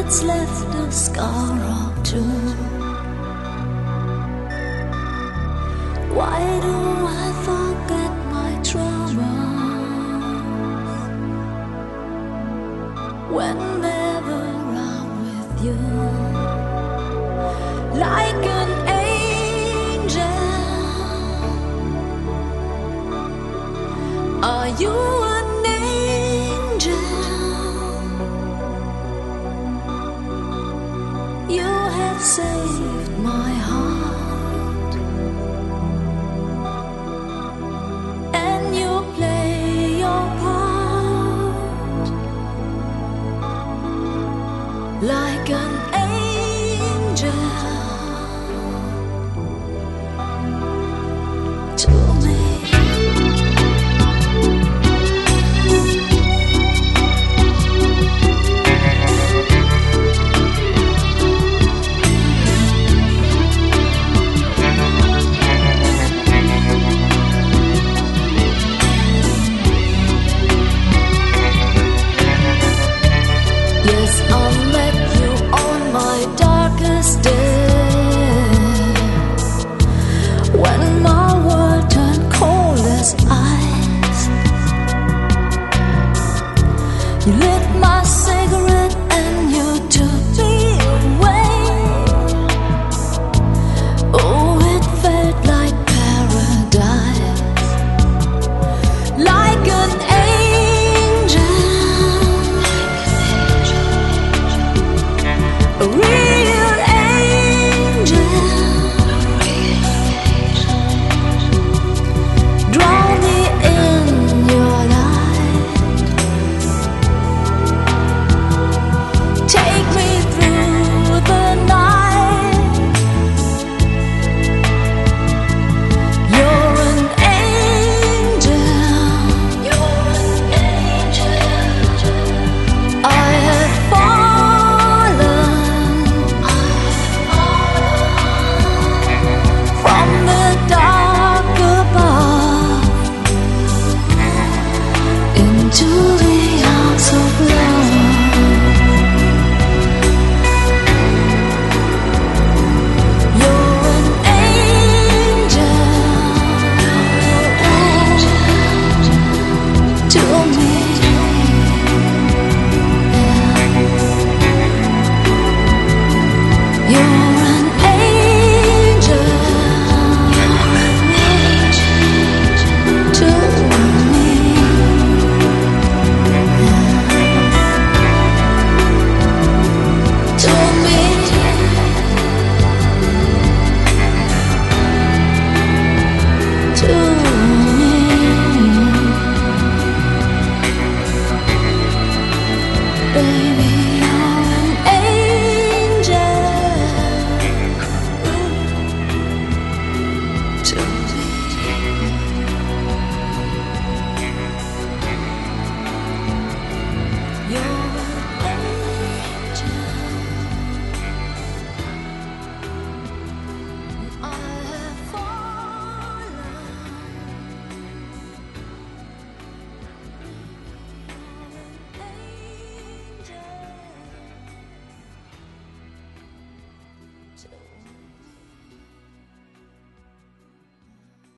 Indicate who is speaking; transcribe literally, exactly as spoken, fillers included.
Speaker 1: it's left a scar or two. Why do I forget my troubles whenever I'm with you? Like an angel, are you an angel? You have saved my heart, and you play your part like an angel to me. Yes, I met you on my darkest day, when my world turned cold as ice. You lit my